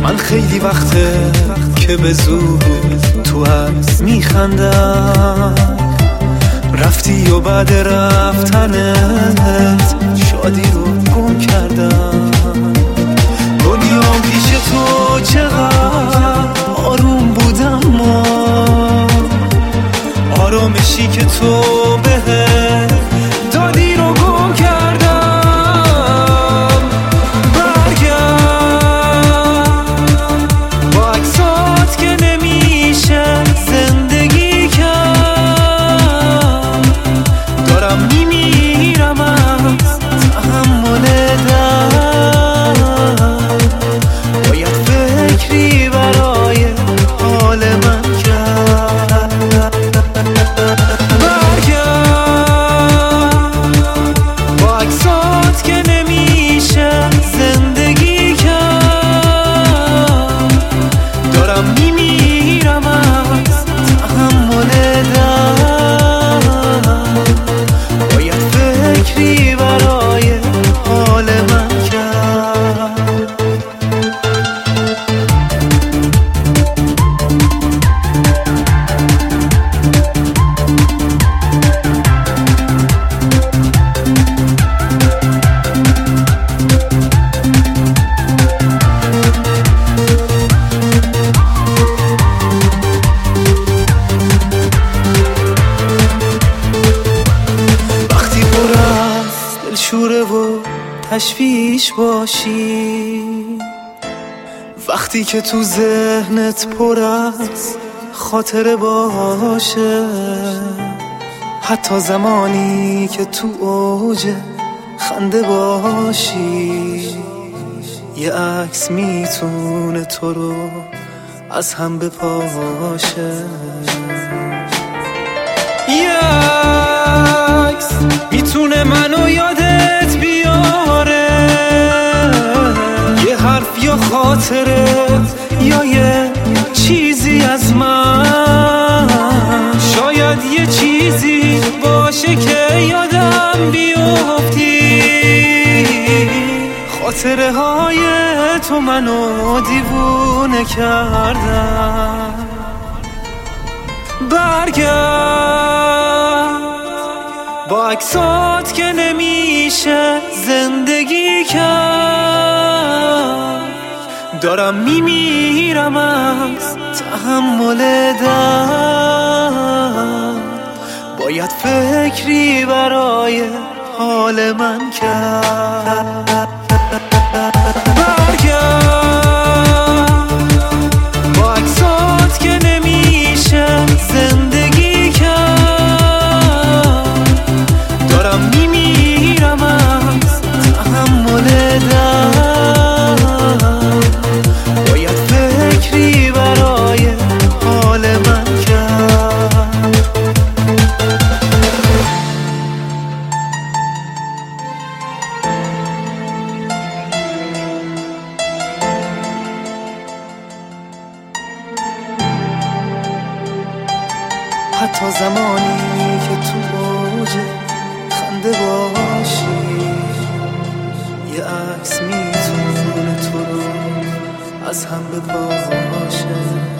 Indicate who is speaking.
Speaker 1: من خیلی وقته که به زور تو عکس میخندم، رفتی و بعد رفتنت شادی رو گم کردم. دنیام پیش تو چقدر آروم بودم، ما آرامشی که تو بهت دادی رو گم کردم. برگرد با عکسات که نمیشه زندگی کرد، دارم میمیرم از تحمل درد، باید فکری برای حال من کرد. شوره و تشویش باشی، وقتی که تو ذهنت پر از خاطره باشه، حتی زمانی که تو اوج خنده باشی، یه عکس میتونه تو رو از هم بپاشه. یه عکس میتونه منو یادت بیاره، یه حرف یا خاطره یا یه چیزی از من، شاید یه چیزی باشه که یادم بیفتی. خاطره های تو منو دیوونه کردن. برگرد با عکسات که نمیشه زندگی کرد، دارم میمیرم از تحمل درد، باید فکری برای حال من کرد. حتی زمانی که تو اوج خنده باشی، یه عکس میتونه تو رو از هم بپاشه.